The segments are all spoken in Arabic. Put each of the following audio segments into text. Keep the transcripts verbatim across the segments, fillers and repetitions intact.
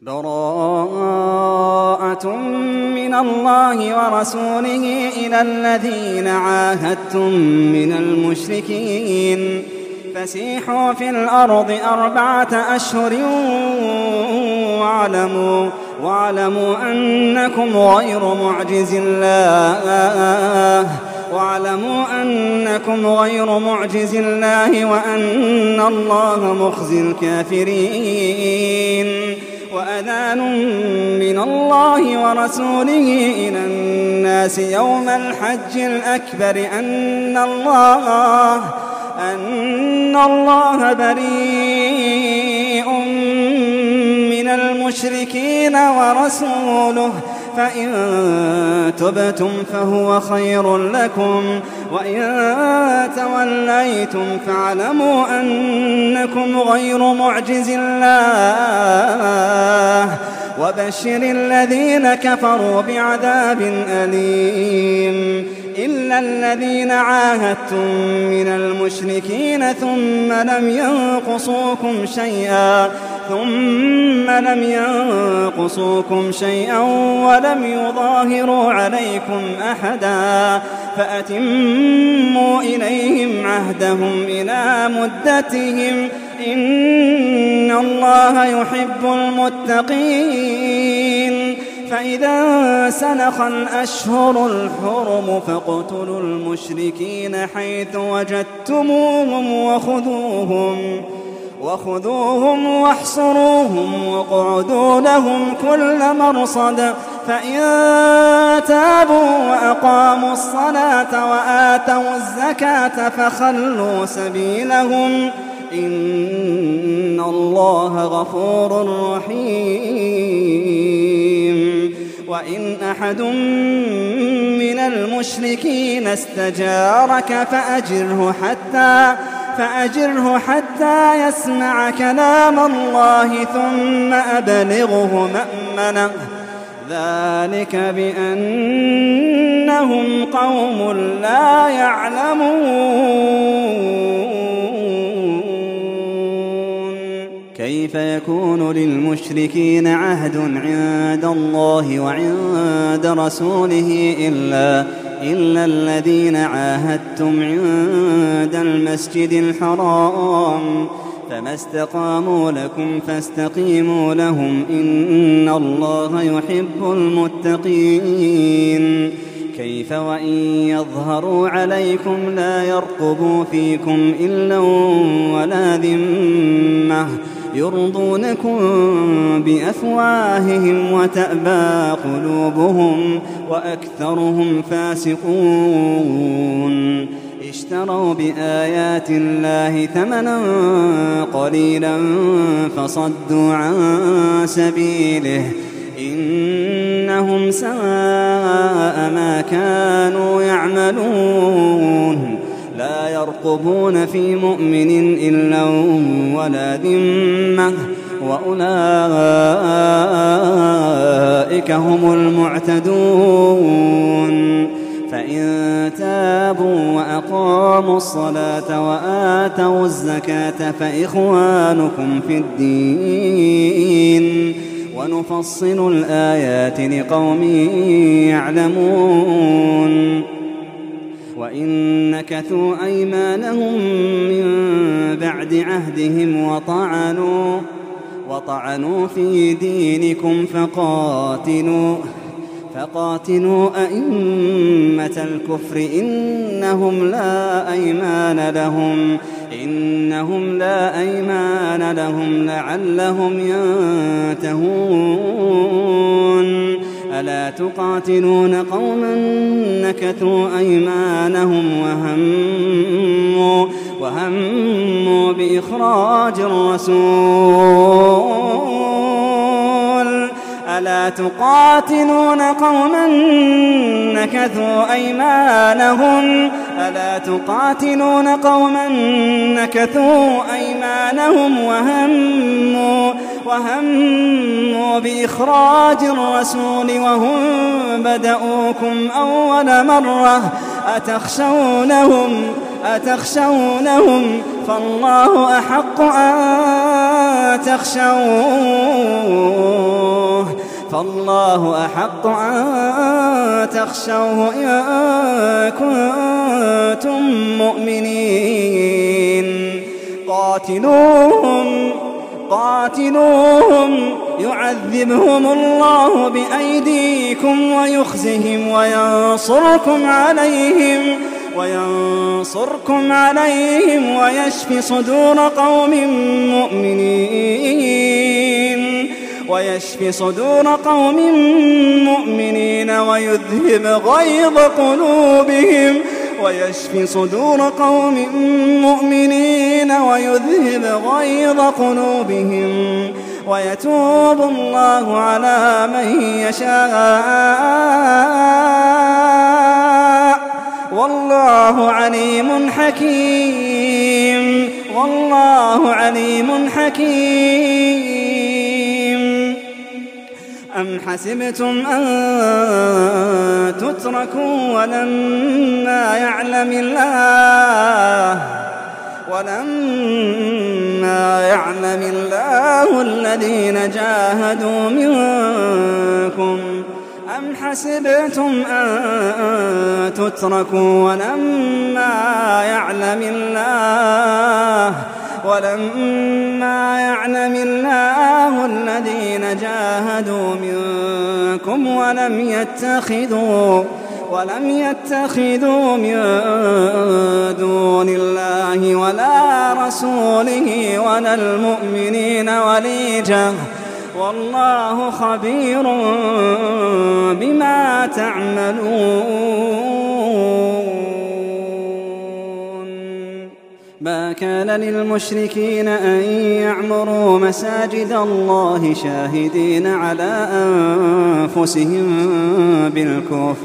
براءة من الله ورسوله إلى الذين عاهدتم من المشركين فسيحوا في الأرض أربعة أشهر واعلموا, واعلموا أنكم غير معجز الله واعلموا أنكم غير معجز الله وأن الله مخزي الكافرين. وأذان من الله ورسوله إلى الناس يوم الحج الأكبر أن الله أن الله بريء من المشركين ورسوله فإن تبتم فهو خير لكم وإن توليتم فاعلموا أنكم غير معجز الله وبشر الذين كفروا بعذاب أليم. إلا الذين عاهدتم من المشركين ثم لم ينقصوكم شيئا ثم لم ينقصوكم شيئا ولم يظاهروا عليكم أحدا فأتموا إليهم عهدهم إلى مدتهم إن الله يحب المتقين. فإذا سنخ الأشهر الحرم فاقتلوا المشركين حيث وجدتموهم وخذوهم وخذوهم واحصروهم واقعدوا لهم كل مرصد فإن تابوا وأقاموا الصلاة وآتوا الزكاة فخلوا سبيلهم إن الله غفور رحيم. وإن أحد من المشركين استجارك فأجره حتى فأجره حتى يسمع كلام الله ثم أبلغه مأمنه ذلك بأنهم قوم لا يعلمون. كيف يكون للمشركين عهد عند الله وعند رسوله إلا إلا الذين عاهدتم عند المسجد الحرام فما استقاموا لكم فاستقيموا لهم إن الله يحب المتقين. كيف وإن يظهروا عليكم لا يرقبوا فيكم إلا ولا ذمة يرضونكم بأفواههم وتأبى قلوبهم وأكثرهم فاسقون. اشتروا بآيات الله ثمنا قليلا فصدوا عن سبيله إنهم ساء ما كانوا يعملون. لا يرقبون في مؤمن إلا ولا ذمة وأولئك هم المعتدون. فإن تابوا وأقاموا الصلاة وآتوا الزكاة فإخوانكم في الدين ونفصل الآيات لقوم يعلمون. وإن نكثوا أيمانهم من بعد عهدهم وطعنوا وطعنوا في دينكم فقاتلوا فقاتلوا أئمة الكفر إنهم لا أيمان لهم إنهم لا أيمان لهم لعلهم ينتهون. ألا تقاتلون قوما نكثوا أيمانهم وهموا وهموا بإخراج الرسول ألا تقاتلون قوما نكثوا أيمانهم ألا تقاتلون قوما نكثوا أيمانهم وهموا وهموا بإخراج الرسول وهم بدؤوكم أول مرة أتخشونهم أتخشونهم فالله أحق أن تخشوه فالله أحق أن تخشوه إن كنتم مؤمنين قاتلوهم قاتلوهم يعذبهم الله بأيديكم ويخزهم وينصركم عليهم وينصركم عليهم ويشف صدور قوم مؤمنين ويشف صدور قوم مؤمنين ويذهب غيظ قلوبهم ويشف صدور قوم مؤمنين ويذهب غيظ قلوبهم ويتوب الله على من يشاء والله عليم حكيم والله عليم حكيم أم حسبتم أن تتركوا ولما يعلم الله ولما يعلم الله الذين جاهدوا منكم أم حسبتم أن تتركوا ولما يعلم الله ولما يعلم الله الذين جاهدوا منكم ولم يتخذوا ولم يتخذوا من دون الله ولا رسوله ولا المؤمنين وليجة والله خبير بما تعملون ما كان للمشركين أن يعمروا مساجد الله شاهدين على أنفسهم بالكفر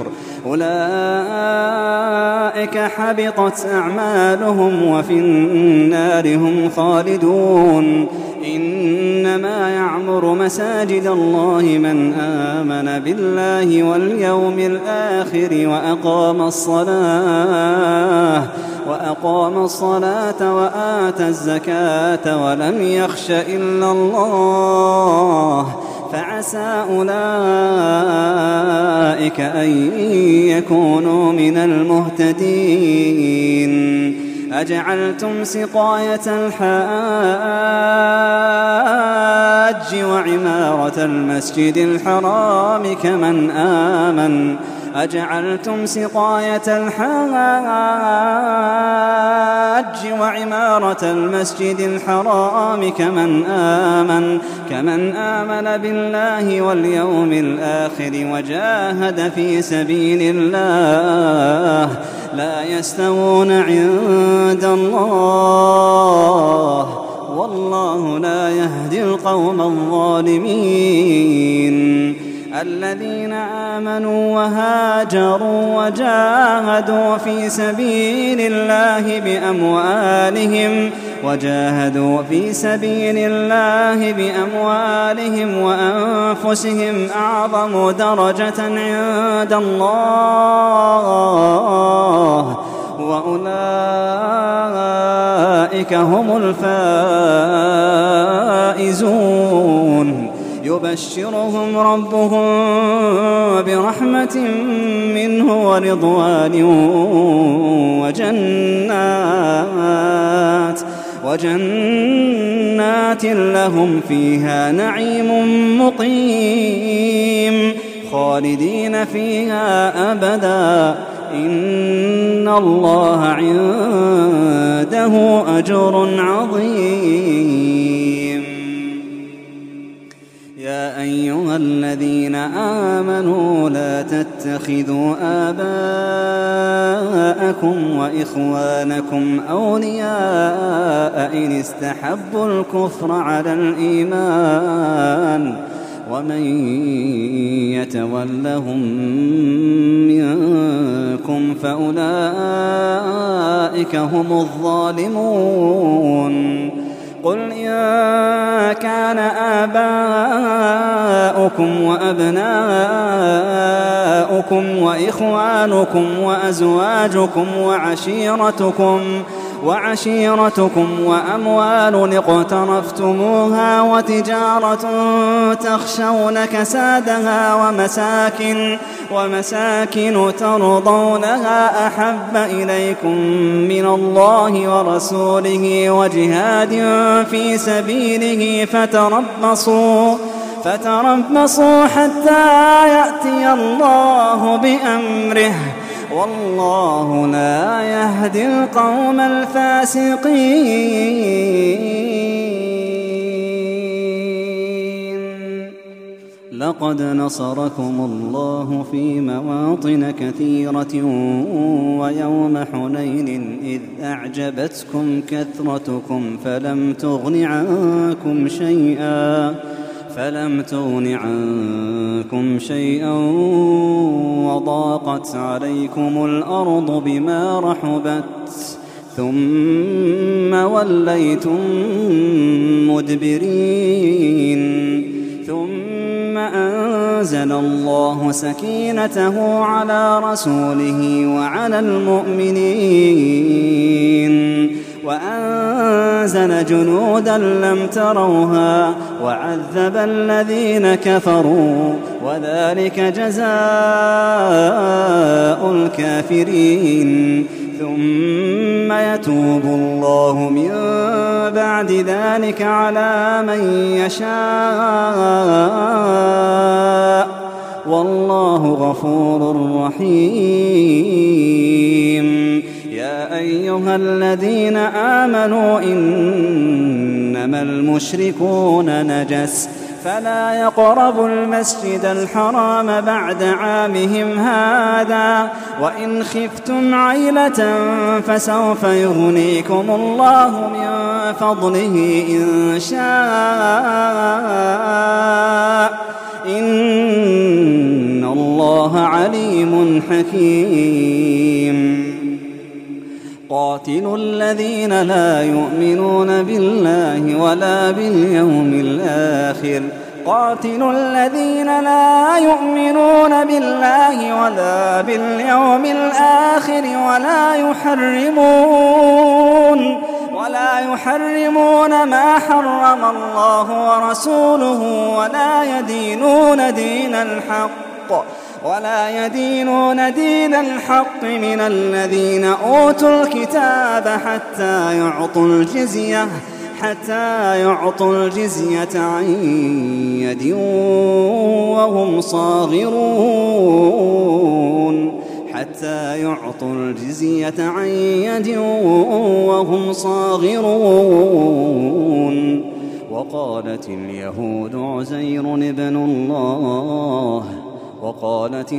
أولئك حبطت أعمالهم وفي النار هم خالدون إنما يعمر مساجد الله من آمن بالله واليوم الآخر وأقام الصلاة وأقام الصلاة وآتى الزكاة ولم يخش إلا الله فعسى أولئك أن يكونوا من المهتدين أجعلتم سقاية الحاج وعمارة المسجد الحرام كمن آمن أجعلتم سقاية الحاج وعمارة المسجد الحرام كمن آمن كمن آمن بالله واليوم الآخر وجاهد في سبيل الله لا يستوون عند الله والله لا يهدي القوم الظالمين الذين آمنوا وهاجروا وجاهدوا في سبيل الله بأموالهم وجاهدوا في سبيل الله بأموالهم وأنفسهم أعظم درجة عند الله وأولئك هم الفائزون يبشرهم ربهم برحمة منه ورضوان وجنات وجنات لهم فيها نعيم مقيم خالدين فيها أبدا إن الله عنده أجر عظيم يا أيها الذين آمنوا لا تتخذوا آباءكم وإخوانكم أولياء إن استحبوا الكفر على الإيمان ومن يتولهم منكم فأولئك هم الظالمون قل إن كان آباؤكم وأبناؤكم وإخوانكم وأزواجكم وعشيرتكم وعشيرتكم وأموال اقترفتموها وتجارة تخشون كسادها ومساكن, ومساكن ترضونها أحب إليكم من الله ورسوله وجهاد في سبيله فتربصوا فتربصوا حتى يأتي الله بأمره والله لا يهدي القوم الفاسقين. لقد نصركم الله في مواطن كثيرة ويوم حنين إذ أعجبتكم كثرتكم فلم تغن عنكم شيئا فلم تغن عنكم شيئا وضاقت عليكم الأرض بما رحبت ثم وليتم مدبرين ثم أنزل الله سكينته على رسوله وعلى المؤمنين وأنزل جنودا لم تروها وعذب الذين كفروا وذلك جزاء الكافرين. ثم يتوب الله من بعد ذلك على من يشاء والله غفور رحيم. يا أيها الذين آمنوا إنما المشركون نجس فلا يقربوا المسجد الحرام بعد عامهم هذا وإن خفتم عيلة فسوف يغنيكم الله من فضله إن شاء إن الله عليم حكيم. قاتلوا الذين لا يؤمنون بالله ولا باليوم الآخر قاتلوا الذين لا يؤمنون بالله ولا باليوم الآخر ولا يحرمون ولا يحرمون ما حرم الله ورسوله ولا يدينون دين الحق ولا يدينون دين الحق من الذين أوتوا الكتاب حتى يعطوا الجزية حتى يعطوا الجزية عن يد وهم صاغرون حتى يعطوا الجزية عن يد وهم صاغرون. وقالت اليهود عزير ابن الله وقالت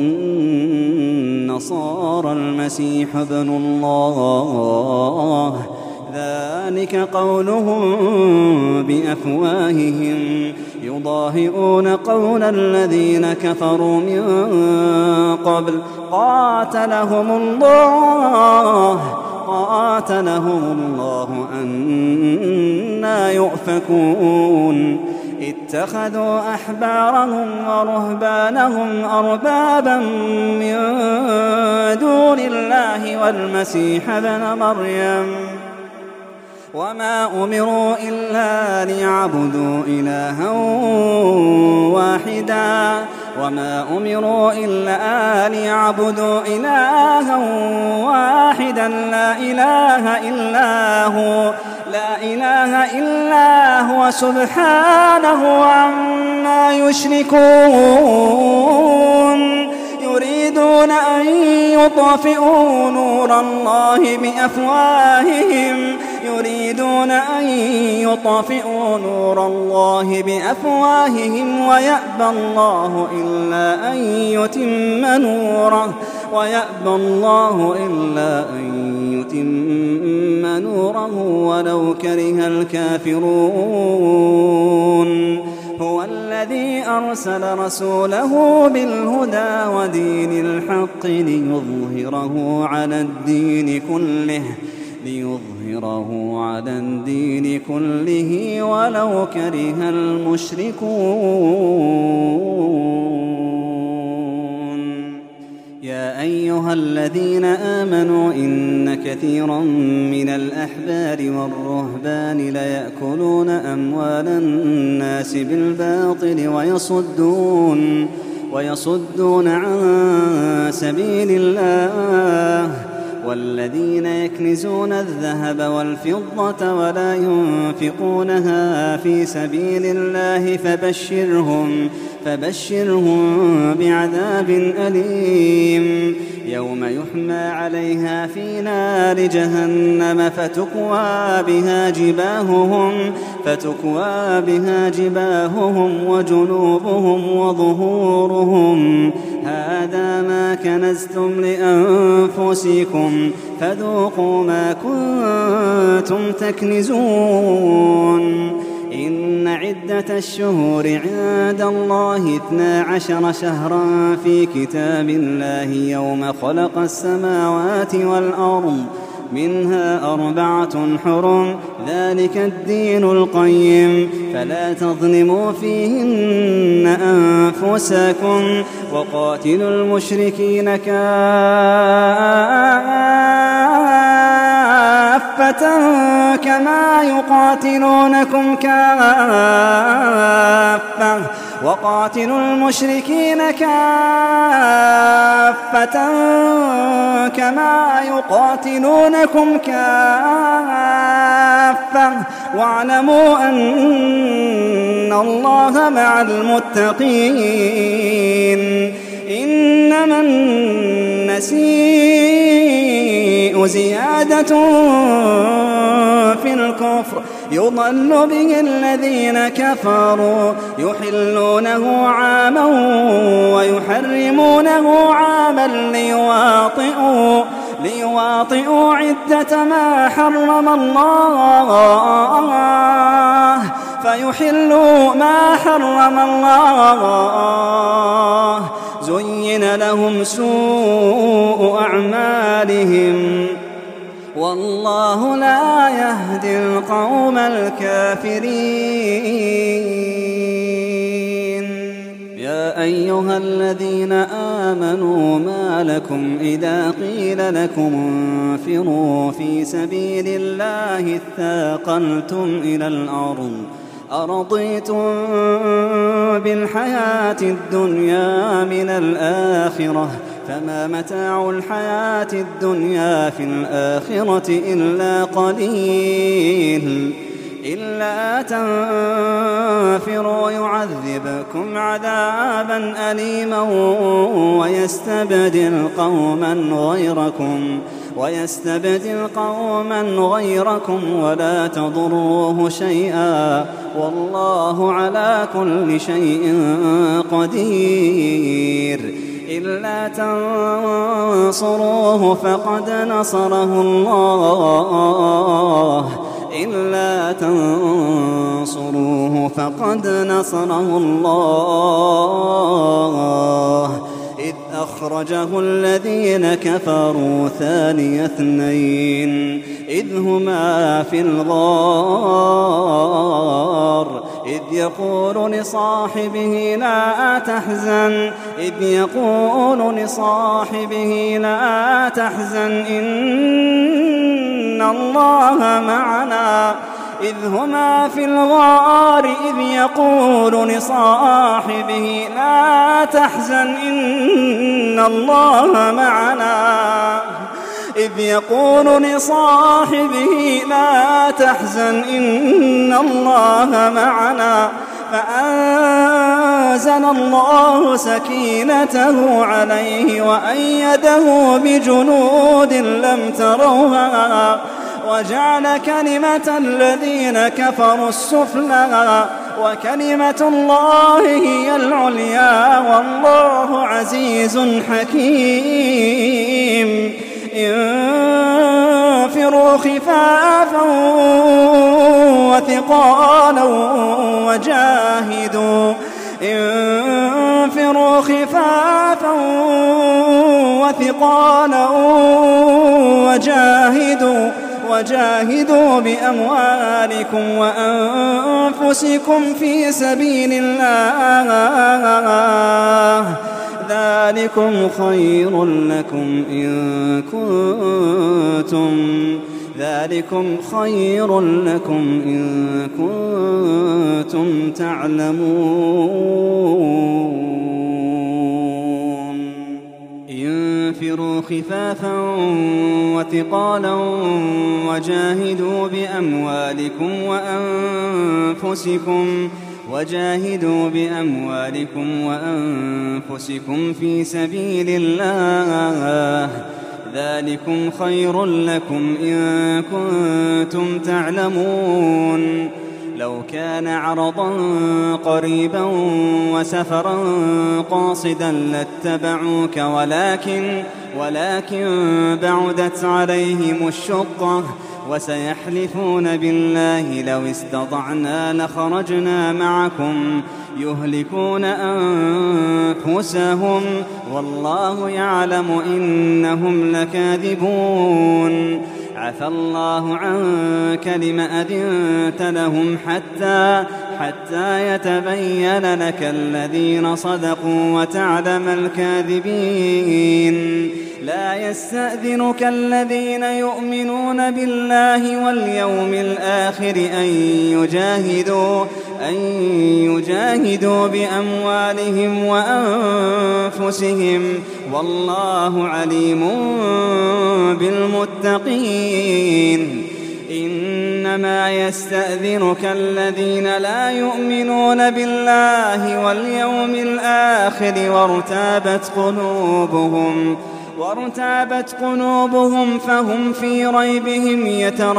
النصارى المسيح ابن الله ذلك قولهم بأفواههم يضاهئون قول الذين كفروا من قبل قاتلهم الله قاتلهم الله أنا يؤفكون. اتخذوا أحبارهم ورهبانهم أربابا من دون الله والمسيح ابن مريم وما أمروا إلا ليعبدوا إلها واحدا وما أمروا إلا ليعبدوا إلها واحدا لا إله إلا هو لا إله إلا هو سبحانه عما يشركون. يريدون أن يطفئوا نور الله بأفواههم يريدون أن يطفئوا نور الله بأفواههم ويأبى الله إلا أن يتم نوره ويأبى الله إلا أن يتم نوره ولو كره الكافرون. هو الذي أرسل رسوله بالهدى ودين الحق ليظهره على الدين كله ليظهره على الدين كله ولو كره المشركون. يا أيها الذين آمنوا إن كثيرا من الأحبار والرهبان ليأكلون أموال الناس بالباطل ويصدون ويصدون عن سبيل الله والذين يكنزون الذهب والفضة ولا ينفقونها في سبيل الله فبشرهم فبشرهم بعذاب أليم يوم يحمى عليها في نار جهنم فتكوى بها جباههم فتكوى بها جباههم وجنوبهم وظهورهم هذا ما كنزتم لأنفسكم فذوقوا ما كنتم تكنزون إن عدة الشهور عند الله اثنا عشر شهرا في كتاب الله يوم خلق السماوات والأرض منها أربعة حرم ذلك الدين القيم فلا تظلموا فيهن أنفسكم وقاتلوا المشركين كافة كما يقاتلونكم كافة وقاتلوا المشركين كافة كما يقاتلونكم كافة واعلموا أن الله مع المتقين إنما النسيء زيادة في الكفر يضل به الذين كفروا يحلونه عاما ويحرمونه عاما ليواطئوا ليواطئوا عدة ما حرم الله فيحلوا ما حرم الله زين لهم سوء أعمالهم والله لا يهدي القوم الكافرين يا أيها الذين آمنوا ما لكم إذا قيل لكم انفروا في سبيل الله اثاقلتم إلى الأرض أرضيتم بالحياة الدنيا من الآخرة فما متاع الحياة الدنيا في الآخرة إلا قليل إلا تنفروا يعذبكم عذابا أليما ويستبدل قوما غيركم ويستبدل قوما غيركم ولا تضروه شيئا والله على كل شيء قدير إلا تنصروه فقد نصره الله إلا تنصروه فقد نصره الله إذ أخرجه الذين كفروا ثاني اثنين إذ هما في الغار إذ يقول لصاحبه لا تحزن إذ يقول لصاحبه لا تحزن إن الله معنا إذ هما في الغار إذ يقول لصاحبه لا تحزن إن الله معنا إذ يقول لصاحبه لا تحزن إن الله معنا فأنزل الله سكينته عليه وأيده بجنود لم تروها وجعل كلمة الذين كفروا السفلى وكلمة الله هي العليا والله عزيز حكيم انفروا خفافا وثقالا وجاهدوا انفروا خفافا وثقالا وجاهدوا وجاهدوا بأموالكم وأنفسكم في سبيل الله ذلك ذلكم خير لكم إن كنتم ذلكم خير لكم إن كنتم تعلمون انفروا خفافا وثقالا وجاهدوا بأموالكم وأنفسكم وجاهدوا بأموالكم وأنفسكم في سبيل الله ذلكم خير لكم إن كنتم تعلمون لو كان عرضا قريبا وسفرا قاصدا لاتبعوك ولكن ولكن بعدت عليهم الشقة وسيحلفون بالله لو استطعنا لخرجنا معكم يهلكون أنفسهم والله يعلم إنهم لكاذبون عفى الله عنك لم أذنت لهم حتى حتى يتبين لك الذين صدقوا وتعلم الكاذبين لا يستأذنك الذين يؤمنون بالله واليوم الآخر أن يجاهدوا أن يجاهدوا بأموالهم وأنفسهم والله عليم بالمتقين إنما يستأذنك الذين لا يؤمنون بالله واليوم الآخر وارتابت قلوبهم وارتابت قلوبهم فهم في ريبهم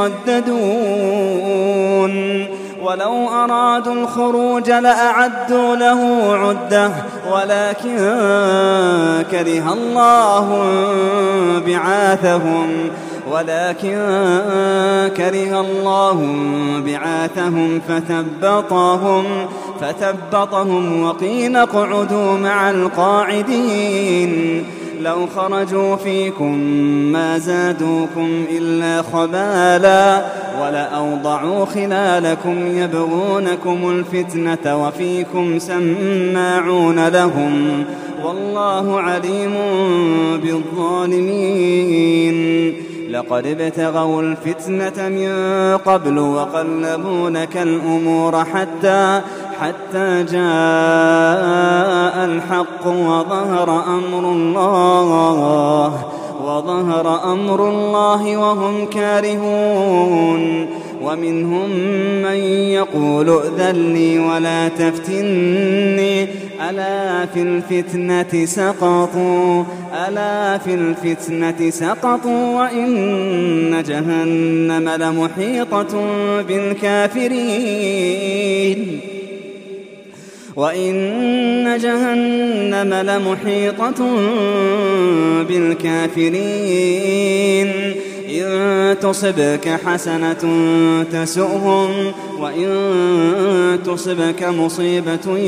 يترددون ولو أرادوا الخروج لأعدوا له عدة ولكن كره الله بعاثهم ولكن كره الله بعاثهم فثبطهم فثبطهم وقيل اقعدوا مع القاعدين لو خرجوا فيكم ما زادوكم إلا خبالا ولأوضعوا خلالكم يبغونكم الفتنة وفيكم سماعون لهم والله عليم بالظالمين لقد ابتغوا الفتنة من قبل وقلبوا لك الأمور حتى حتى جاء الحق وظهر أمر الله وظهر أمر الله وهم كارهون ومنهم من يقول ائذن لي ولا تفتني ألا في الفتنة سقطوا ألا في الفتنة سقطوا وإن جهنم لمحيطة بالكافرين وإن جهنم لمحيطة بالكافرين إن تصبك حسنة تسؤهم وإن تصبك مصيبة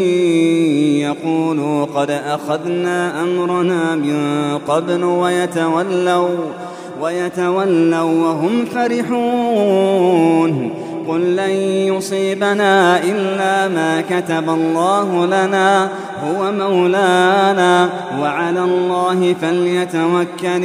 يقولوا قد أخذنا أمرنا من قبل ويتولوا ويتولوا وهم فرحون قل لن يصيبنا إلا ما كتب الله لنا هو مولانا وعلى الله فليتوكل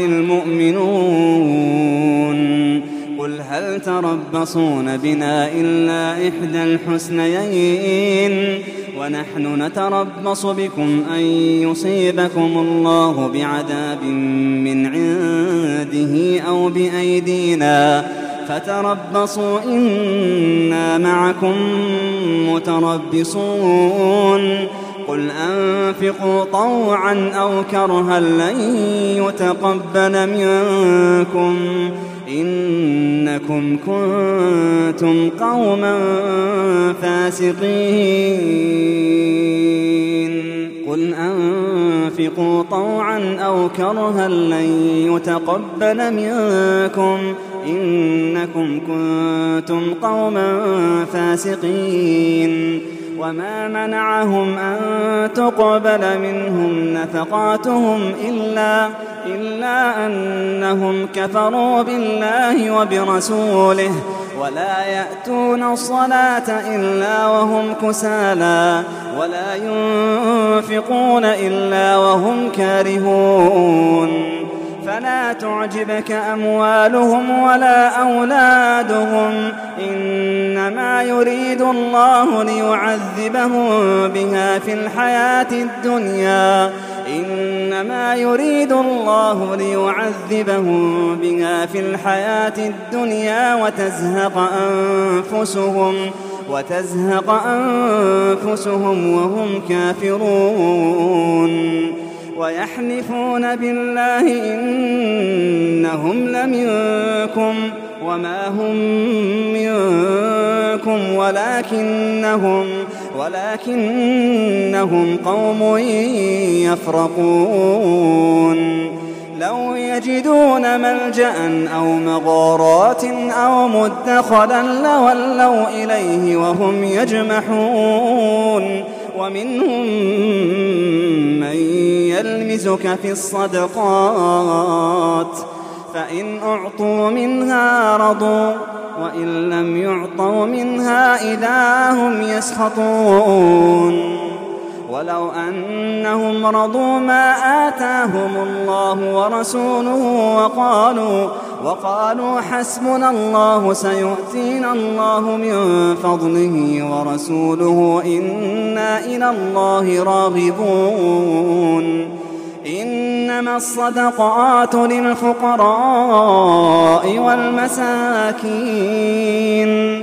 المؤمنون قل هل تربصون بنا إلا إحدى الحسنيين ونحن نتربص بكم أن يصيبكم الله بعذاب من عنده أو بأيدينا فتربصوا إنا معكم متربصون قل أنفقوا طوعا أو كرها لن يتقبل منكم إنكم كنتم قوما فاسقين قل أنفقوا طوعا أو كرها لن يتقبل منكم إنكم كنتم قوما فاسقين وما منعهم أن تقبل منهم نفقاتهم إلا, إلا أنهم كفروا بالله وبرسوله ولا يأتون الصلاة إلا وهم كسالى ولا ينفقون إلا وهم كارهون فلا تعجبك أموالهم ولا أولادهم إنما يريد الله ليعذبهم بها في الحياة الدنيا إنما يريد الله ليعذبهم بها في الحياة الدنيا وتزهق أنفسهم وتزهق أنفسهم وهم كافرون ويحلفون بالله إنهم لمنكم وما هم منكم ولكنهم ولكنهم قوم يفرقون لو يجدون ملجأ أو مغارات أو مدخلا لولوا إليه وهم يجمحون ومنهم من يلمزك في الصدقات فإن أعطوا منها رضوا وإن لم يعطوا منها إذا هم يسخطون ولو أنهم رضوا ما آتاهم الله ورسوله وقالوا, وقالوا حسبنا الله سيؤتينا الله من فضله ورسوله إنا إلى الله راغبون إنما الصدقات للفقراء والمساكين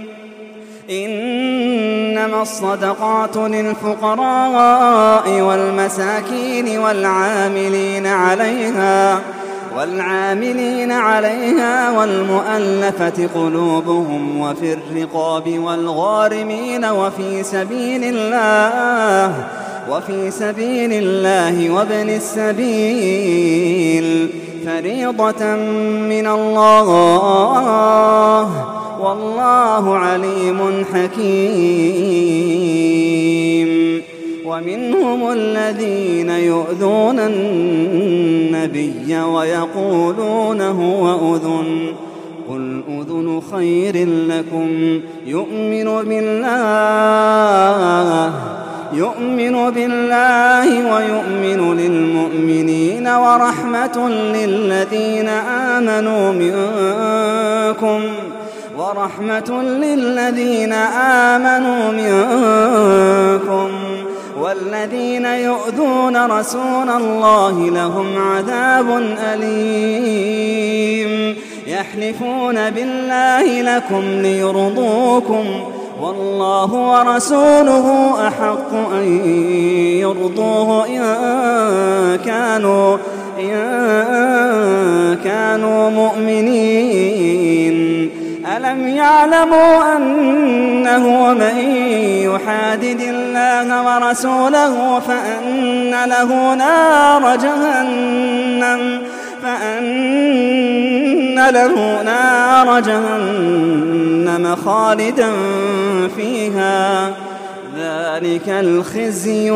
إنما الصدقات للفقراء والمساكين والعاملين عليها والعاملين عليها والمؤلفة قلوبهم وفي الرقاب والغارمين وفي سبيل الله وفي سبيل الله وابن السبيل فريضة من الله والله عليم حكيم ومنهم الذين يؤذون النبي ويقولون هو أذن قل أذن خير لكم يؤمن بالله يؤمن بالله ويؤمن للمؤمنين ورحمة للذين آمنوا منكم ورحمة للذين آمنوا منكم والذين يؤذون رسول الله لهم عذاب أليم يحلفون بالله لكم ليرضوكم والله ورسوله أحق أن يرضوه إن كانوا, إن كانوا مؤمنين ألم يعلموا أنه من يحادد الله ورسوله فأن له نار جهنم فأن له نار جهنم خالدا فيها ذلك الخزي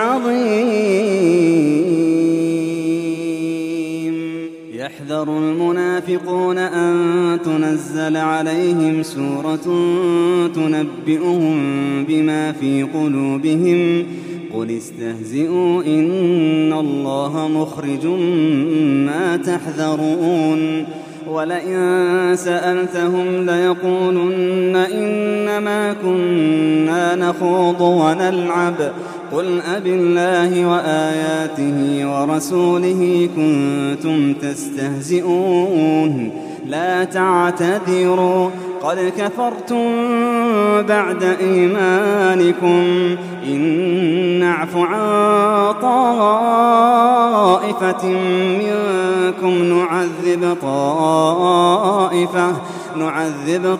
العظيم يحذر المنافقون أن تنزل عليهم سورة تنبئهم بما في قلوبهم قل استهزئوا إن الله مخرج ما تحذرون ولئن سألتهم ليقولن إنما كنا نخوض ونلعب قل أبالله وآياته ورسوله كنتم تستهزئون لا تعتذروا قد كفرتم بعد إيمانكم إن نعف عن طائفة منكم نعذب طائفة نعذب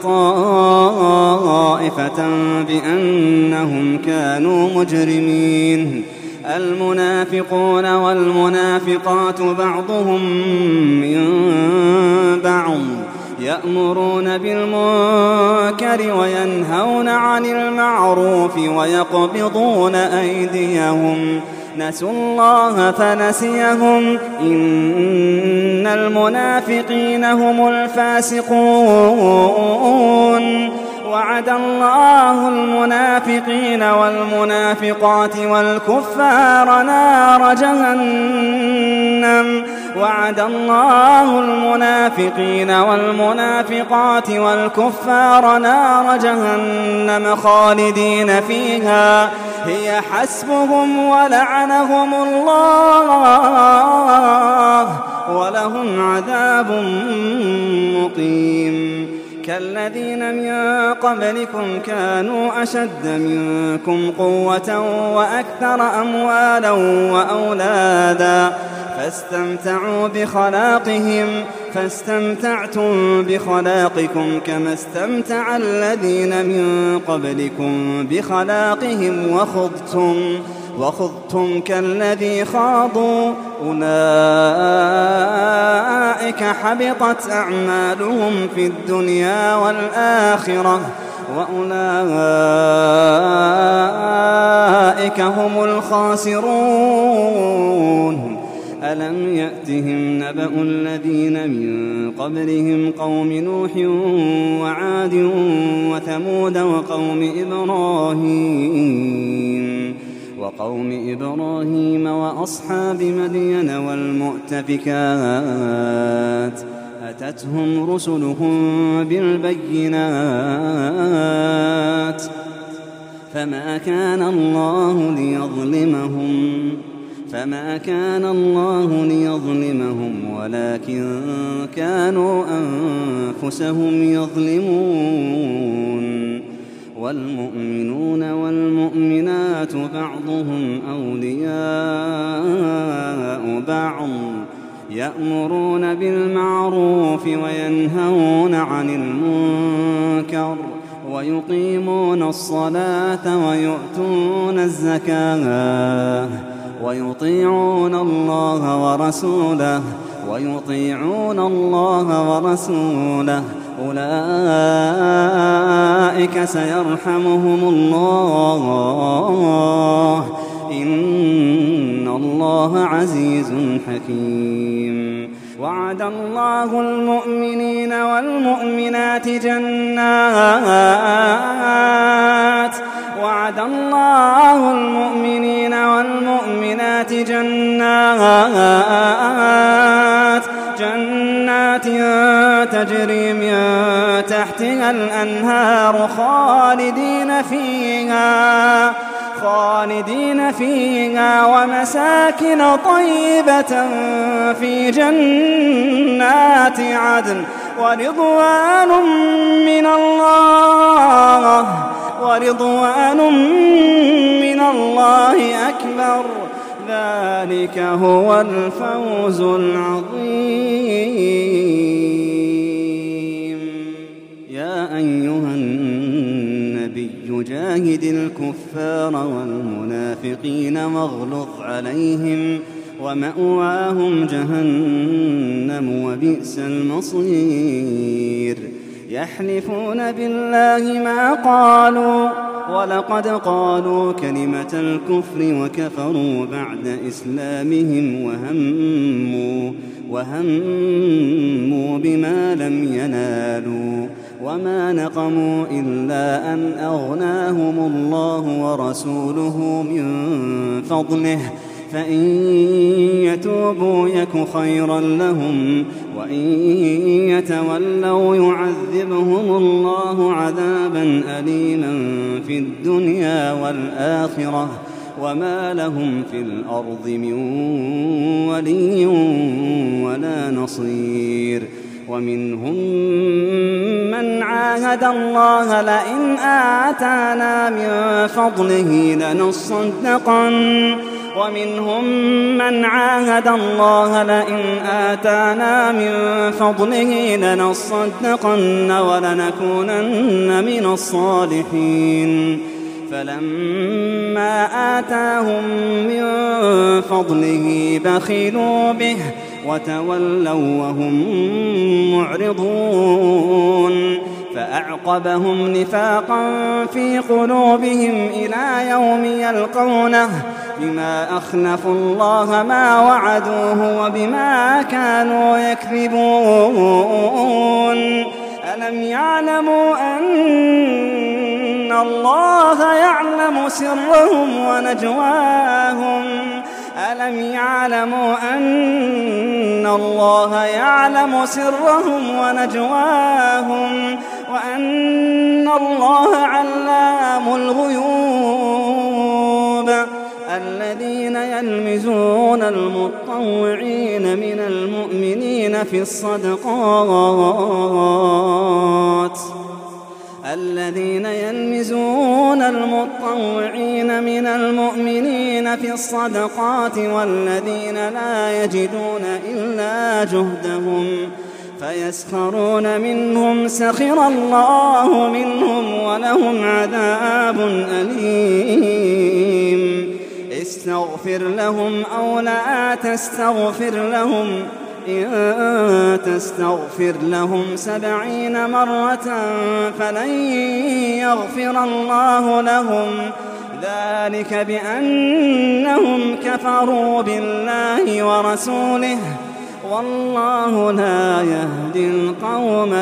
طائفة بأنهم كانوا مجرمين المنافقون والمنافقات بعضهم من بعض يأمرون بالمنكر وينهون عن المعروف ويقبضون أيديهم نسوا الله فنسيهم إن المنافقين هم الفاسقون وعد الله المنافقين والمنافقات والكفار نار جهنم وعد الله المنافقين والمنافقات والكفار نار جهنم خالدين فيها هي حسبهم ولعنهم الله ولهم عذاب مقيم كالذين من قبلكم كانوا أشد منكم قوة وأكثر أموالا وأولادا فاستمتعوا بخلاقهم فاستمتعتم بخلاقكم كما استمتع الذين من قبلكم بخلاقهم وخضتم وخضتم كالذي خاضوا أولئك حبطت أعمالهم في الدنيا والآخرة وأولئك هم الخاسرون ألم يأتهم نبأ الذين من قبلهم قوم نوح وعاد وثمود وقوم إبراهيم وقوم إبراهيم وأصحاب مدين والمؤتفكات أتتهم رسلهم بالبينات فما كان الله ليظلمهم فما كان الله ليظلمهم ولكن كانوا أنفسهم يظلمون والمؤمنون والمؤمنات بعضهم أولياء بعض يأمرون بالمعروف وينهون عن المنكر ويقيمون الصلاة ويؤتون الزكاة ويطيعون الله ورسوله ويطيعون الله ورسوله أولئك سيرحمهم الله إن الله عزيز حكيم وعد الله المؤمنين والمؤمنات جنات وعد الله المؤمنين والمؤمنات جنات جنات تجري من تحتها الأنهار خالدين فيها خالدين فيها ومساكن طيبة في جنات عدن ورضوان من الله ورضوان من الله أكبر ذلك هو الفوز العظيم يا أيها النبي جاهد الكفار والمنافقين واغلظ عليهم ومأواهم جهنم وبئس المصير يحلفون بالله ما قالوا ولقد قالوا كلمة الكفر وكفروا بعد إسلامهم وهموا وهموا بما لم ينالوا وما نقموا إلا أن أغناهم الله ورسوله من فضله فإن يتوبوا يك خيرا لهم وإن يتولوا يعذبهم الله عذابا أليما في الدنيا والآخرة وما لهم في الأرض من ولي ولا نصير ومنهم من عاهد الله لئن آتانا من فضله لنصدقن ومنهم من عاهد الله لئن آتانا من فضله لنصدقن ولنكونن من الصالحين فلما آتاهم من فضله بخلوا به وتولوا وهم معرضون فأعقبهم نفاقا في قلوبهم إلى يوم يلقونه بما أخلفوا الله ما وعدوه وبما كانوا يكذبون ألم يعلموا أن الله يعلم سرهم ونجواهم ألم يعلموا أن الله يعلم سرهم ونجواهم وأن الله علام الغيوب الذين يلمزون المطوعين من المؤمنين في الصدقات الذين يلمزون المطوعين من المؤمنين في الصدقات والذين لا يجدون إلا جهدهم فيسخرون منهم سخر الله منهم ولهم عذاب أليم استغفر لهم أو لا تستغفر لهم إن تستغفر لهم سبعين مرة فلن يغفر الله لهم ذلك بأنهم كفروا بالله ورسوله والله لا يهدي القوم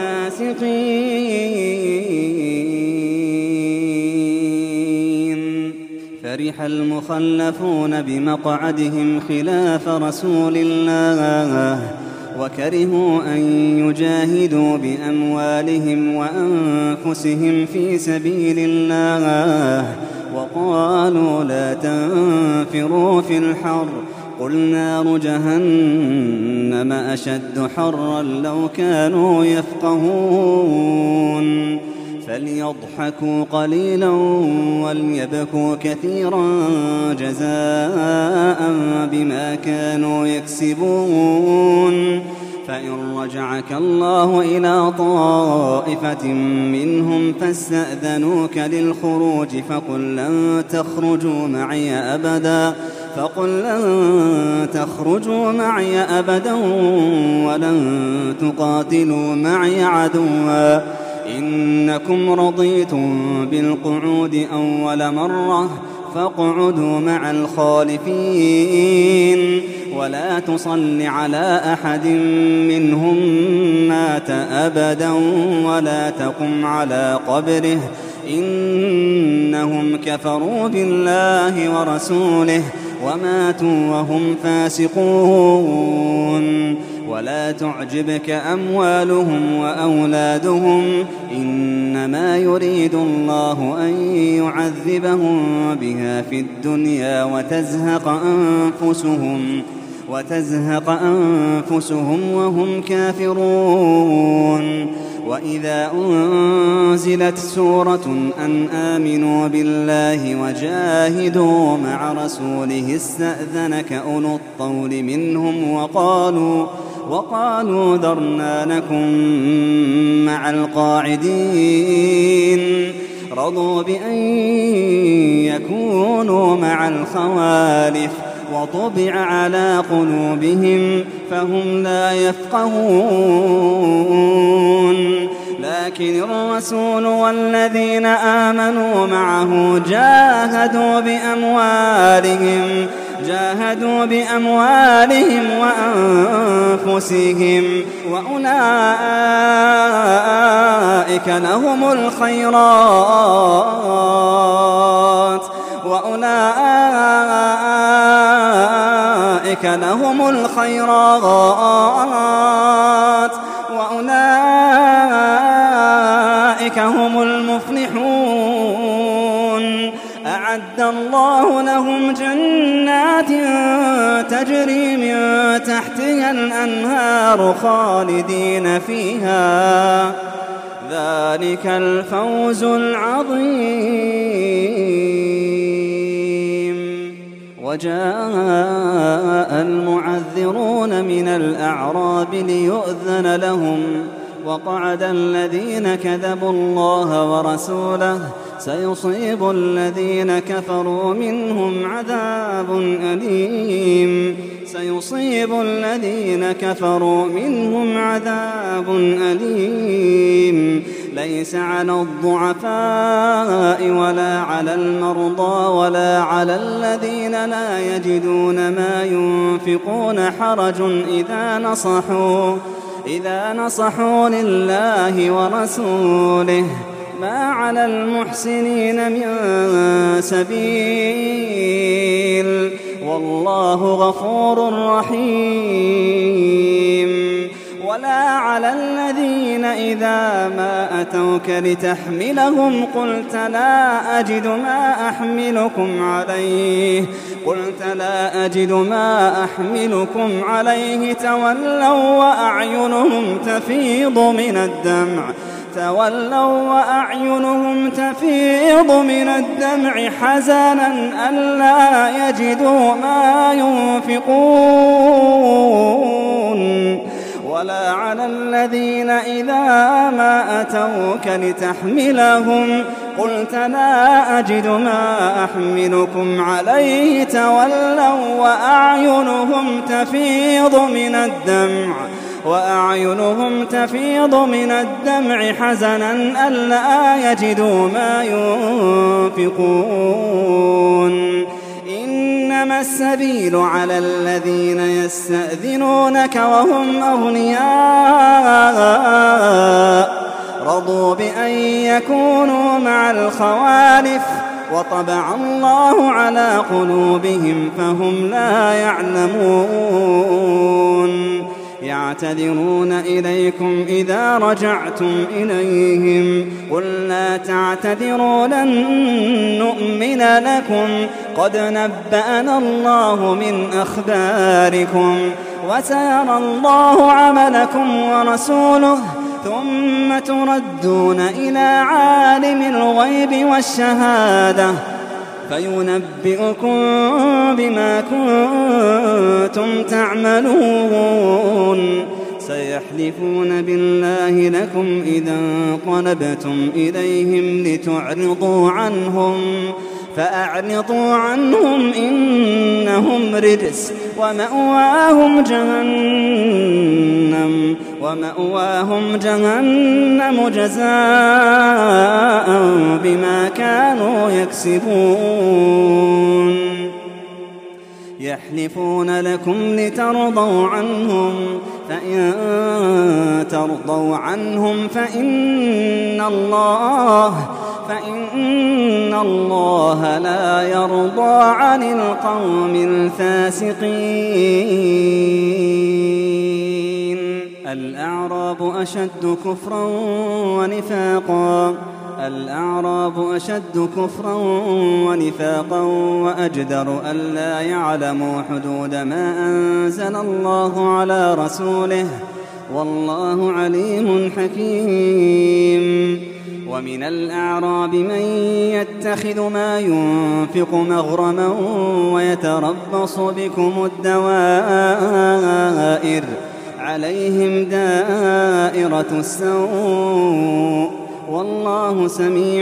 الفاسقين فرح المخلفون بمقعدهم خلاف رسول الله وكرهوا أن يجاهدوا بأموالهم وأنفسهم في سبيل الله وقالوا لا تنفروا في الحر قل نار جهنم أشد حرا لو كانوا يفقهون فليضحكوا قليلا وليبكوا كثيرا جزاء بما كانوا يكسبون فإن رجعك الله إلى طائفة منهم فاستأذنوك للخروج فقل لن تخرجوا معي أبدا فقل لن تخرجوا معي أبدا ولن تقاتلوا معي عدوا إنكم رضيتم بالقعود أول مرة فاقعدوا مع الخالفين ولا تصل على أحد منهم مات أبدا ولا تقم على قبره إنهم كفروا بالله ورسوله وماتوا وهم فاسقون ولا تعجبك أموالهم وأولادهم إنما يريد الله أن يعذبهم بها في الدنيا وتزهق أنفسهم وتزهق أنفسهم وهم كافرون وإذا أنزلت سورة أن آمنوا بالله وجاهدوا مع رسوله استأذنك أولو الطول منهم وقالوا وقالوا ذرنا نكن مع القاعدين رضوا بأن يكونوا مع الخوالف وطبع على قلوبهم فهم لا يفقهون لكن الرسول والذين آمنوا معه جاهدوا بأموالهم جاهدوا بأموالهم وأنفسهم وأولئك لهم الخيرات وأولئك لهم الخيرات وأولئك هم المفلحون أعد الله لهم جنات تجري من تحتها الأنهار خالدين فيها ذلك الفوز العظيم وجاء المعذرون من الأعراب ليؤذن لهم وقعد الذين كذبوا الله ورسوله سيصيب الذين كفروا منهم عذاب أليم سيصيب الذين كفروا منهم عذاب أليم ليس على الضعفاء ولا على المرضى ولا على الذين لا يجدون ما ينفقون حرج إذا نصحوا إذا نصحوا لله ورسوله ما على المحسنين من سبيل والله غفور رحيم. ولا على الذين إذا ما أتوك لتحملهم قلت لا أجد ما أحملكم عليه قلت لا أجد ما أحملكم عليه تولوا وأعينهم تفيض من الدمع تولوا وأعينهم تفيض من الدمع حزنا ألا يجدوا ما ينفقون. ولا على الذين إذا ما أتوك لتحملهم قلت لا أجد ما أحملكم عليه تولوا وأعينهم تفيض من الدمع وأعينهم تفيض من الدمع حزنا ألا يجدوا ما ينفقون. إنما السبيل على الذين يستأذنونك وهم أغنياء رضوا بأن يكونوا مع الخوالف وطبع الله على قلوبهم فهم لا يعلمون. يعتذرون إليكم إذا رجعتم إليهم قل لا تعتذروا لن نؤمن لكم قد نبأنا الله من أخباركم وسيرى الله عملكم ورسوله ثم تردون إلى عالم الغيب والشهادة فينبئكم بما كنتم تعملون. سيحلفون بالله لكم إذا انقلبتم إليهم لتعرضوا عنهم فأعرضوا عنهم إنهم رجس ومأواهم جهنم ومأواهم جهنم جزاء بما كانوا يكسبون. يحلفون لكم لترضوا عنهم فإن ترضوا عنهم فإن الله فإن الله لا يرضى عن القوم الفاسقين. الأعراب أشد كفرا ونفاقا الأعراب أشد كفرا ونفاقا وأجدر ألا يعلموا حدود ما أنزل الله على رسوله والله عليم حكيم. ومن الأعراب من يتخذ ما ينفق مغرما ويتربص بكم الدوائر عليهم دائرة السوء والله سميع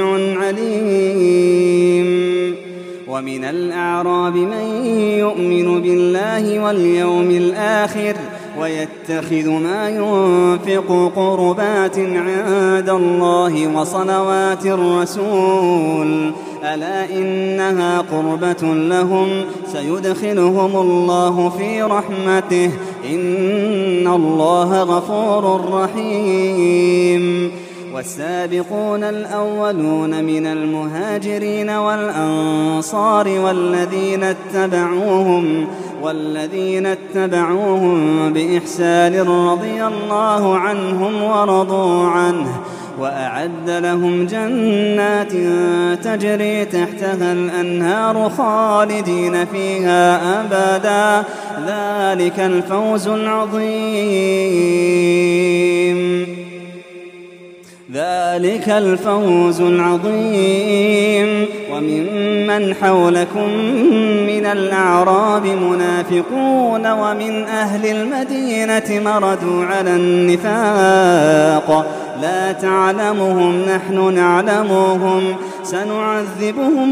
عليم. ومن الأعراب من يؤمن بالله واليوم الآخر ويتخذ ما ينفق قربات عند الله وصلوات الرسول ألا إنها قربة لهم سيدخلهم الله في رحمته إن الله غفور رحيم. والسابقون الأولون من المهاجرين والأنصار والذين اتبعوهم والذين اتبعوهم بإحسان رضي الله عنهم ورضوا عنه وأعد لهم جنات تجري تحتها الأنهار خالدين فيها أبدا ذلك الفوز العظيم ذلك الفوز العظيم. وممن حولكم من الأعراب منافقون ومن أهل المدينة مردوا على النفاق لا تعلمهم نحن نعلمهم سنعذبهم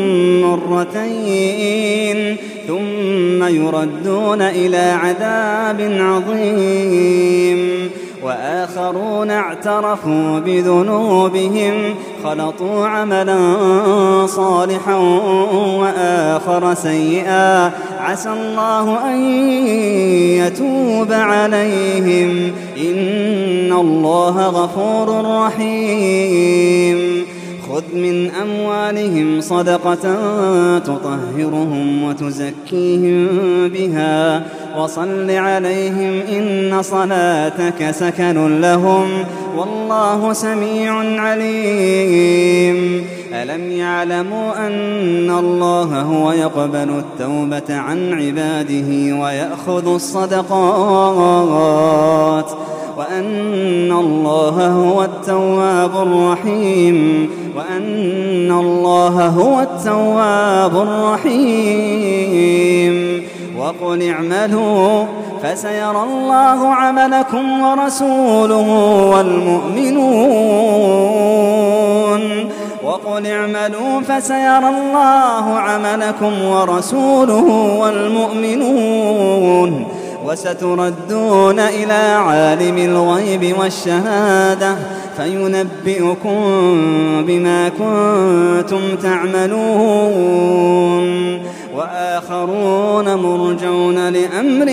مرتين ثم يردون إلى عذاب عظيم. وآخرون اعترفوا بذنوبهم خلطوا عملا صالحا وآخر سيئا عسى الله أن يتوب عليهم إن الله غفور رحيم خذ من أموالهم صدقة تطهرهم وتزكيهم بها وصل عليهم إن صلاتك سكن لهم والله سميع عليم ألم يعلموا أن الله هو يقبل التوبة عن عباده ويأخذ الصدقات وأن الله هو التواب الرحيم وأن الله هو التواب الرحيم وقل اعملوا فسيرى الله عملكم ورسوله والمؤمنون وقل اعملوا فسيرى الله عملكم ورسوله والمؤمنون وستردون إلى عالم الغيب والشهادة فينبئكم بما كنتم تعملون وآخرون مرجون لأمر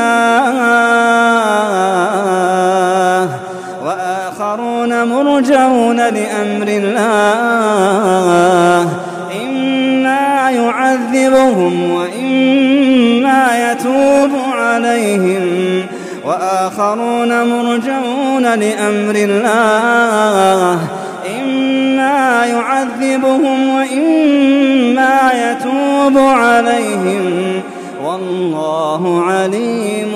الله وآخرون مرجون لأمر الله إما يعذبهم وإما يتوب عليهم وآخرون مرجون لأمر الله إما يعذبهم وإما يتوب عليهم والله عليم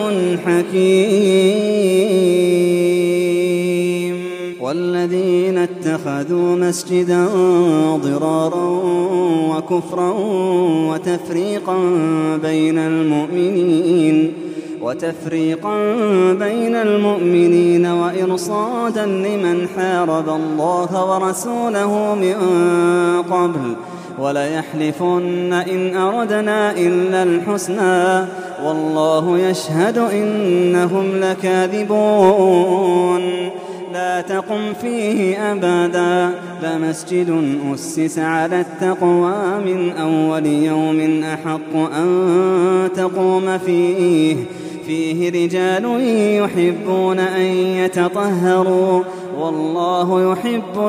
حكيم والذين اتخذوا مسجدا ضرارا وكفرا وتفريقا بين المؤمنين وتفريقا بين المؤمنين وإرصادا لمن حارب الله ورسوله من قبل وليحلفن إن أردنا إلا الحسنى والله يشهد إنهم لكاذبون لا تقم فيه أبدا لمسجد أسس على التقوى من أول يوم أحق أن تقوم فيه فيه رجال يحبون أن يتطهروا والله يحب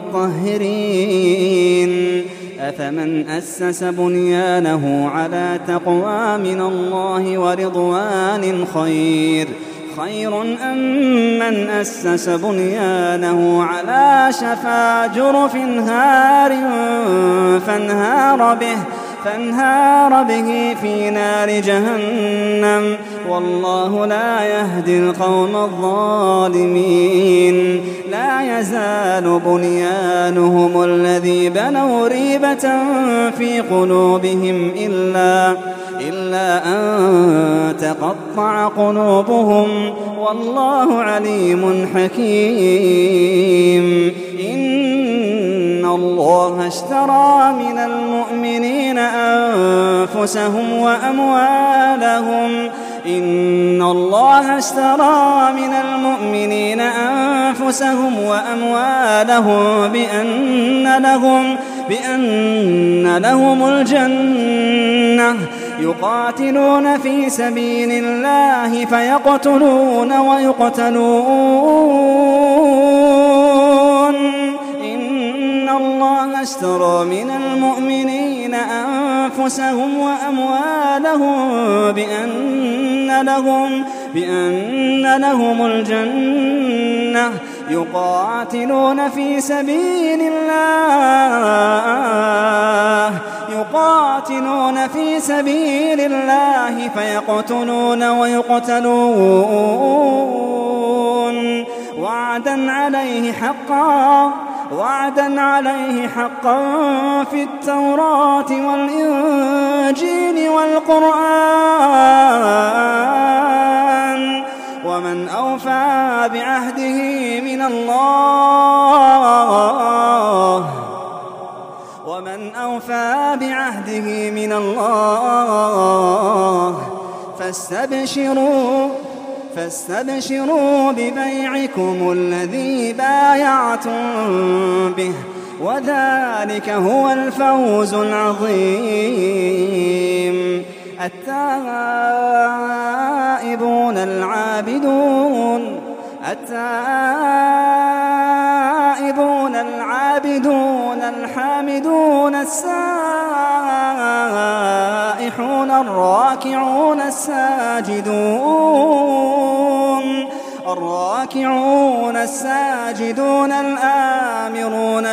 المطهرين أفمن أسس بنيانه على تقوى من الله ورضوان خير خير أم من أسس بنيانه على شفا جرف هار فانهار به فانهار به في نار جهنم والله لا يهدي القوم الظالمين لا يزال بنيانهم الذي بنوا ريبة في قلوبهم إلا إلا أن تقطع قلوبهم والله عليم حكيم إن الله اشترى من المؤمنين أنفسهم وأموالهم إن الله اشترى من المؤمنين أنفسهم وأموالهم بأن لهم بأن لهم الجنة يقاتلون في سبيل الله فيقتلون ويقتلون إن الله اشترى من المؤمنين أنفسهم وأموالهم بأن لهم بأن لهم الجنة يقاتلون في سبيل الله يقاتلون في سبيل الله فيقتلون ويقتلون وعدا عليه حقا وعدا عليه حقا في التوراة والإنجيل والقرآن ومن أوفى بعهده من الله ومن أوفى بعهده من الله فاستبشروا فاستبشروا ببيعكم الذي بايعتم به وذلك هو الفوز العظيم. التائبون العابدون التائبون العابدون الحامدون السائحون الراكعون الساجدون الراكعون الساجدون الآمرون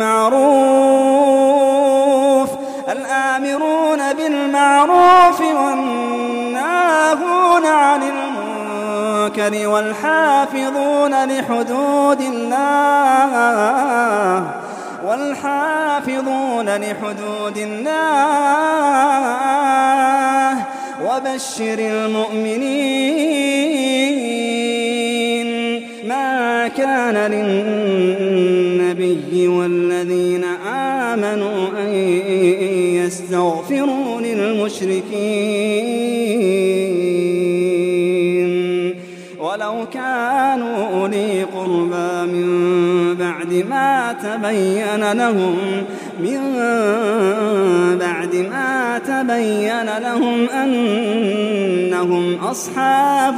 بالمعروف الآمرون بالمعروف والناهون عن المنكر والحافظون لحدود الله والحافظون لحدود الله وبشر المؤمنين. ما كان للنبي والذين آمنوا أن يستغفروا للمشركين ولو كانوا أولي قربى من بعد ما تبين لهم من بعد ما تبين لهم أنهم أصحاب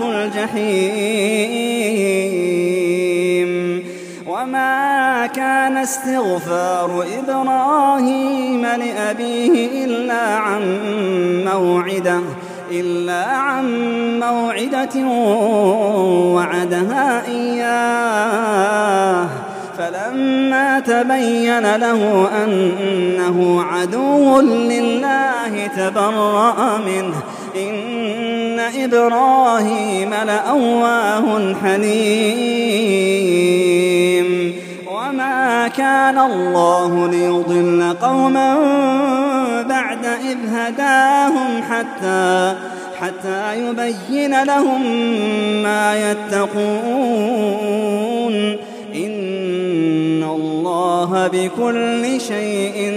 الجحيم. وما كان استغفار إبراهيم لأبيه إلا عن موعدة إلا عن موعدة وعدها إياه فلما تبين له أنه عدو لله تبرأ منه إن إبراهيم لأواه حليم. وما كان الله ليضل قوما بعد إذ هداهم حتى حتى يبين لهم ما يتقون إن الله بكل شيء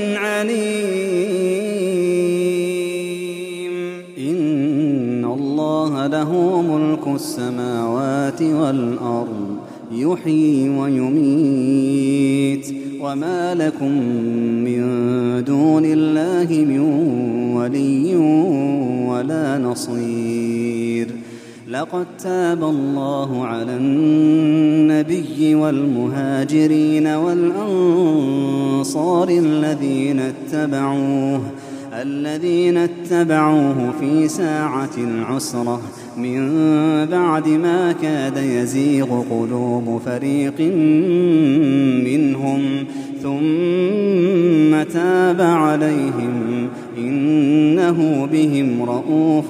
عليم. إن الله له ملك السماوات والأرض يحيي ويميت وما لكم من دون الله من ولي ولا نصير. لقد تاب الله على النبي والمهاجرين والأنصار الذين اتبعوه الذين اتبعوه في ساعة العسرة من بعد ما كاد يزيغ قلوب فريق منهم ثم تاب عليهم إنه بهم رءوف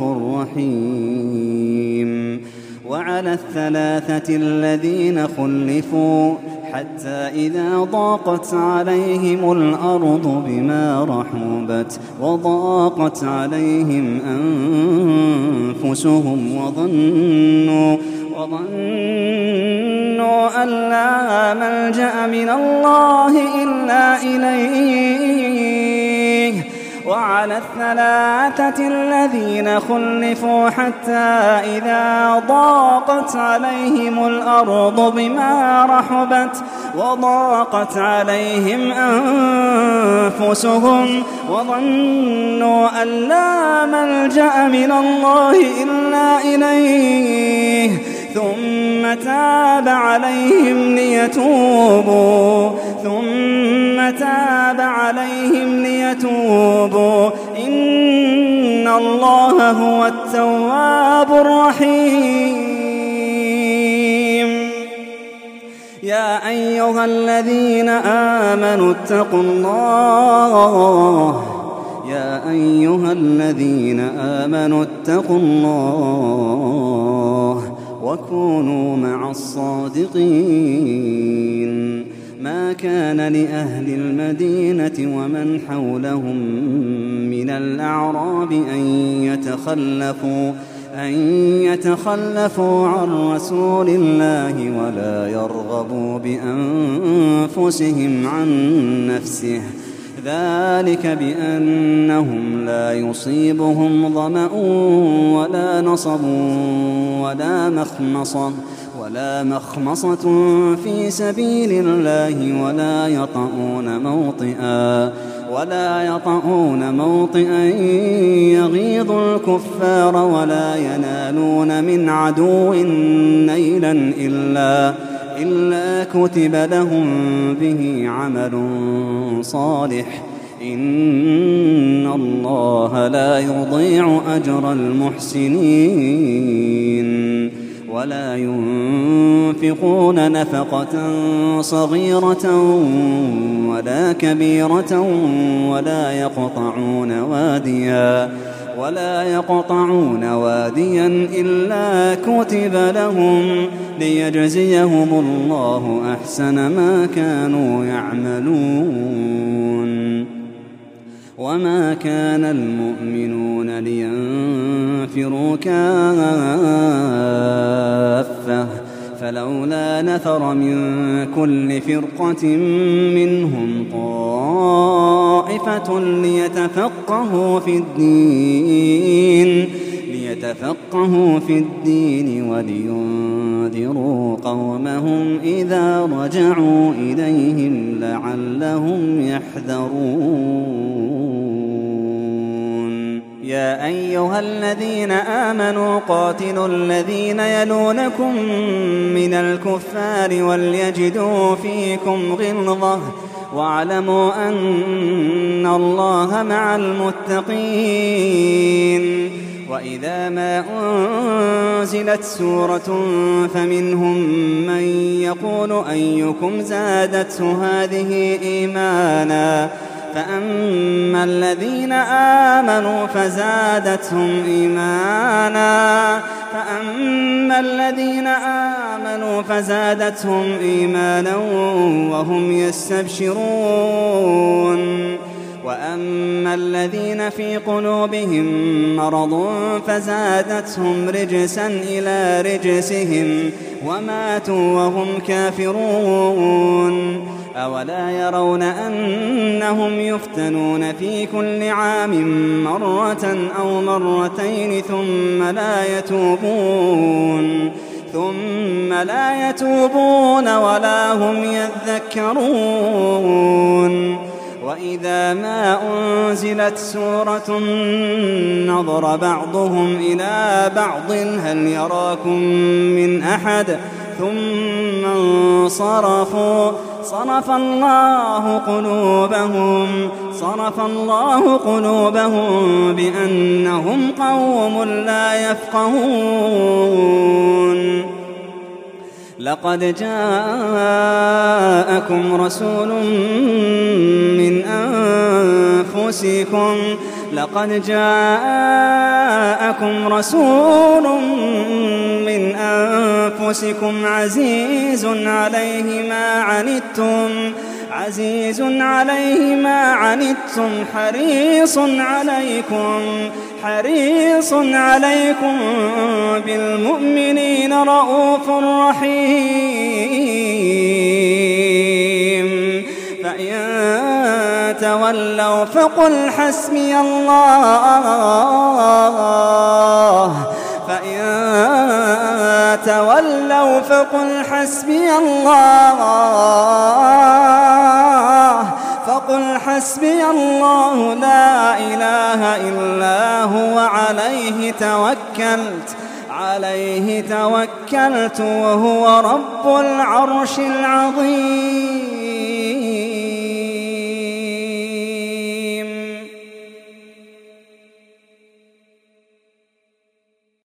رحيم. وعلى الثلاثة الذين خلفوا حتى إذا ضاقت عليهم الأرض بما رحبت وضاقت عليهم أنفسهم وظنوا وظنوا أن لا ملجأ من الله إلا إليه. وعلى الثلاثة الذين خلفوا حتى إذا ضاقت عليهم الأرض بما رحبت وضاقت عليهم أنفسهم وظنوا أن لا ملجأ من الله إلا إليه ثم تاب عليهم ليتوبوا ثم تاب عليهم ليتوبوا إن الله هو التواب الرحيم. يا أيها الذين آمنوا اتقوا الله يا أيها الذين آمنوا اتقوا الله وكونوا مع الصادقين. ما كان لأهل المدينة ومن حولهم من الأعراب أن يتخلفوا أن يتخلفوا عن رسول الله ولا يرغبوا بأنفسهم عن نفسه ذلك بأنهم لا يصيبهم ظمأ ولا نصب ولا مخمصة ولا مخمصة في سبيل الله ولا يطؤون موطئا ولا يطؤون موطئا يغيظ الكفار ولا ينالون من عدو نيلا إلا إلا كتب لهم به عمل صالح إن الله لا يضيع أجر المحسنين ولا ينفقون نفقة صغيرة ولا كبيرة ولا يقطعون واديا ولا يقطعون واديا إلا كتب لهم ليجزيهم الله أحسن ما كانوا يعملون وما كان المؤمنون لينفروا كافة فلولا نفر من كل فرقة منهم طائفة ليتفقهوا في الدين ليتفقهوا في الدين ولينذروا قومهم إذا رجعوا إليهم لعلهم يحذرون يا أيها الذين آمنوا قاتلوا الذين يلونكم من الكفار وليجدوا فيكم غلظة واعلموا أن الله مع المتقين وإذا ما أنزلت سورة فمنهم من يقول أيكم زادته هذه إيمانا فأما الذين آمنوا فزادتهم إيمانا فأما الذين آمنوا فزادتهم إيمانا وهم يستبشرون وأما الذين في قلوبهم مرض فزادتهم رجسا إلى رجسهم وماتوا وهم كافرون أولا يرون أنهم يفتنون في كل عام مرة أو مرتين ثم لا يتوبون ثم لا يتوبون ولا هم يذكرون وإذا ما أنزلت سورة نظر بعضهم إلى بعض هل يراكم من أحد ثم انصرفوا صرف الله قلوبهم صرف الله قلوبهم بأنهم قوم لا يفقهون لقد جاءكم رسول من أنفسكم لقد جاءكم رسول من أنفسكم عزيز عليه ما عنتم عزيز عليه ما عنتم حريص عليكم حريص عليكم بالمؤمنين رؤوف رحيم فإن تولوا فقل حسبي الله فإن تولوا فقل حسبي الله فقل حسبي الله لا إله إلا هو عليه توكلت عليه توكلت وهو رب العرش العظيم.